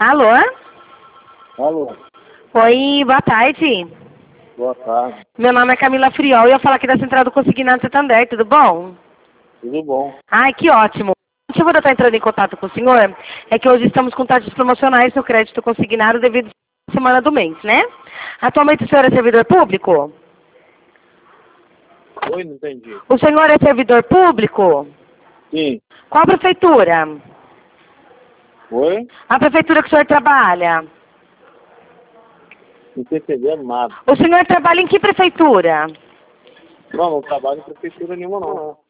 Alô? Alô, Oi, boa tarde. boa tarde, Meu nome é Camila Friol e eu falo aqui da Central do Consignado Santander, tudo bom? tudo bom? Ai, que ótimo. O motivo de eu estar entrando em contato com o senhor é que hoje estamos com taxas promocionais no crédito consignado devido à semana do mês, né? Atualmente o senhor é servidor público? Oi, não entendi. O senhor é servidor público? Sim, Qual prefeitura? oi? A prefeitura que o senhor trabalha? Não tô entendendo nada. O senhor trabalha em que prefeitura? Não trabalho em prefeitura nenhuma, não.